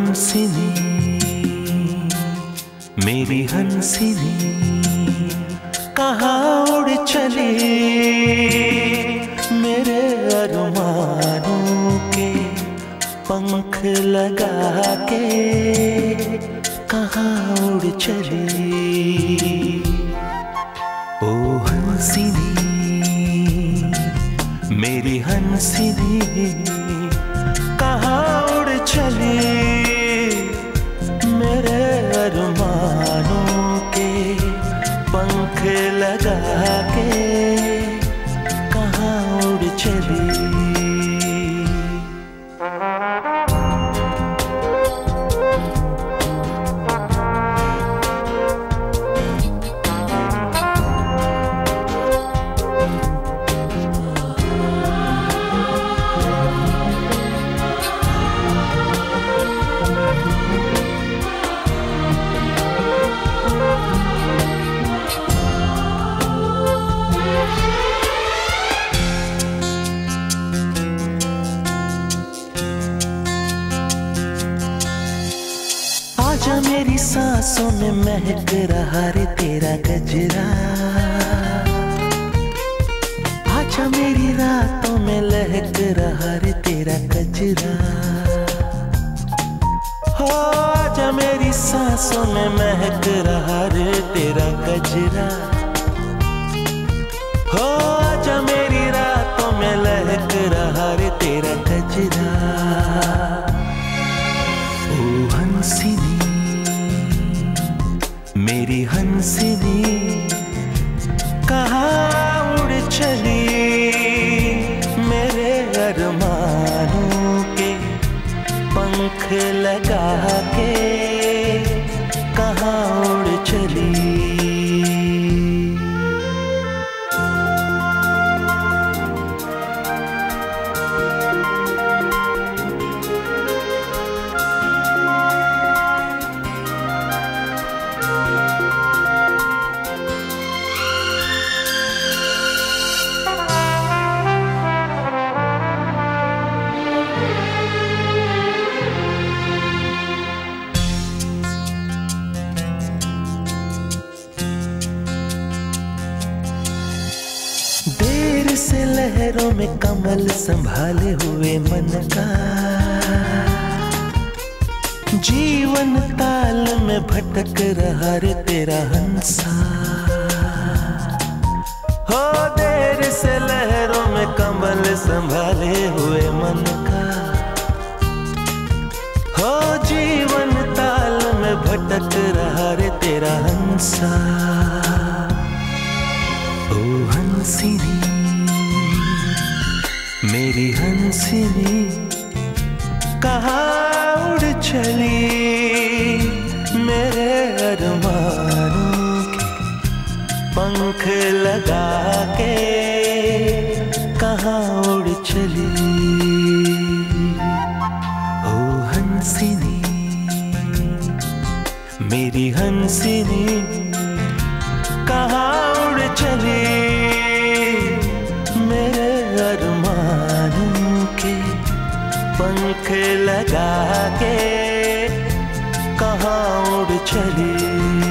हंसिनी, मेरी हंसिनी, कहाँ उड़ चली मेरे अरमानों के पंख लगा के, कहाँ उड़ चली। ओ हंसिनी, मेरी हंसिनी, कहाँ उड़ चली मेरे अरमानों के पंख लगा के, कहाँ उड़ चली। आजा मेरी सांसों में महक रहा रे तेरा गजरा, आजा मेरी रातों में लहक रहा रे तेरा गजरा। हो आजा मेरी सांसों में महक रहा रे तेरा गजरा, हो आजा मेरी रातों में लहक रहा रे तेरा गजरा। ओ हंसिनी, मेरी हंसिनी, कहाँ उड़ चली मेरे अरमानों के पंख लगा के, कहाँ उड़ चली। देर से लहरों में कमल संभाले हुए मन का, जीवन ताल में भटक रहा रे तेरा हंसा। हो देर से लहरों में कमल संभाले हुए मन का, हो जीवन ताल में भटक रहा रे तेरा हंसा। ओ हंसिनी, मेरी हंसिनी, कहाँ उड़ चली मेरे अरमानों के पंख लगा के, कहाँ उड़ चली। ओ हंसिनी, मेरी हंसिनी, कहाँ उड़ चली मेरे अरमानों के पंख लगा के, कहाँ उड़ चली।